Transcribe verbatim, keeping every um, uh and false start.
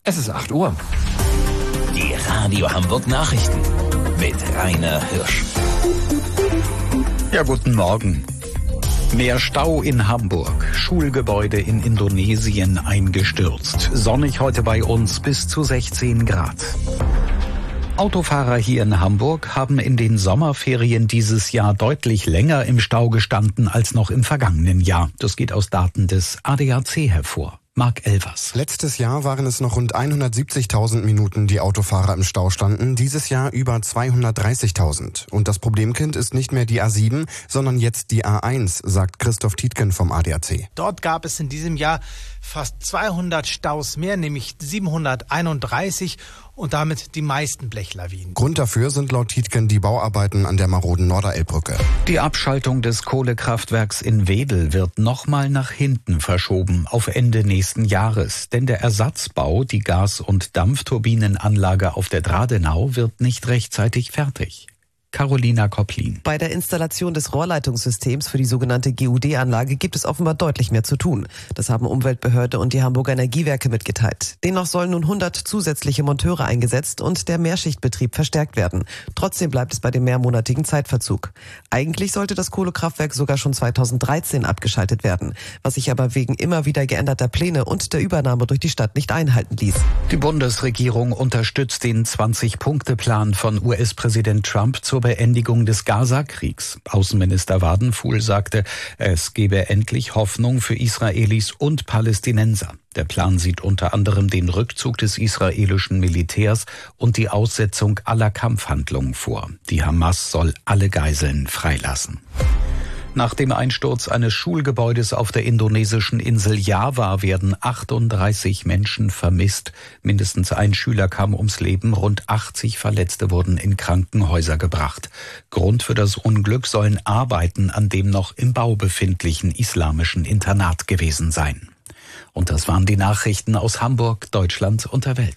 Es ist acht Uhr. Die Radio Hamburg Nachrichten mit Rainer Hirsch. Ja, guten Morgen. Mehr Stau in Hamburg, Schulgebäude in Indonesien eingestürzt. Sonnig heute bei uns bis zu sechzehn Grad. Autofahrer hier in Hamburg haben in den Sommerferien dieses Jahr deutlich länger im Stau gestanden als noch im vergangenen Jahr. Das geht aus Daten des A D A C hervor. Marc Elvers. Letztes Jahr waren es noch rund hundertsiebzigtausend Minuten, die Autofahrer im Stau standen. Dieses Jahr über zweihundertdreißigtausend. Und das Problemkind ist nicht mehr die A sieben, sondern jetzt die A eins, sagt Christoph Tietgen vom A D A C. Dort gab es in diesem Jahr fast zweihundert Staus mehr, nämlich siebenhunderteinunddreißig und damit die meisten Blechlawinen. Grund dafür sind laut Tietgen die Bauarbeiten an der maroden Norderelbbrücke. Die Abschaltung des Kohlekraftwerks in Wedel wird nochmal nach hinten verschoben, auf Ende nächsten Jahres. Denn der Ersatzbau, die Gas- und Dampfturbinenanlage auf der Dradenau, wird nicht rechtzeitig fertig. Carolina Kopplin. Bei der Installation des Rohrleitungssystems für die sogenannte G U D-Anlage gibt es offenbar deutlich mehr zu tun. Das haben Umweltbehörde und die Hamburger Energiewerke mitgeteilt. Demnach sollen nun hundert zusätzliche Monteure eingesetzt und der Mehrschichtbetrieb verstärkt werden. Trotzdem bleibt es bei dem mehrmonatigen Zeitverzug. Eigentlich sollte das Kohlekraftwerk sogar schon zweitausenddreizehn abgeschaltet werden, was sich aber wegen immer wieder geänderter Pläne und der Übernahme durch die Stadt nicht einhalten ließ. Die Bundesregierung unterstützt den zwanzig-Punkte-Plan von U S-Präsident Trump zur Beendigung des Gaza-Kriegs. Außenminister Wadenfuhl sagte, es gebe endlich Hoffnung für Israelis und Palästinenser. Der Plan sieht unter anderem den Rückzug des israelischen Militärs und die Aussetzung aller Kampfhandlungen vor. Die Hamas soll alle Geiseln freilassen. Nach dem Einsturz eines Schulgebäudes auf der indonesischen Insel Java werden achtunddreißig Menschen vermisst. Mindestens ein Schüler kam ums Leben, rund achtzig Verletzte wurden in Krankenhäuser gebracht. Grund für das Unglück sollen Arbeiten an dem noch im Bau befindlichen islamischen Internat gewesen sein. Und das waren die Nachrichten aus Hamburg, Deutschland und der Welt.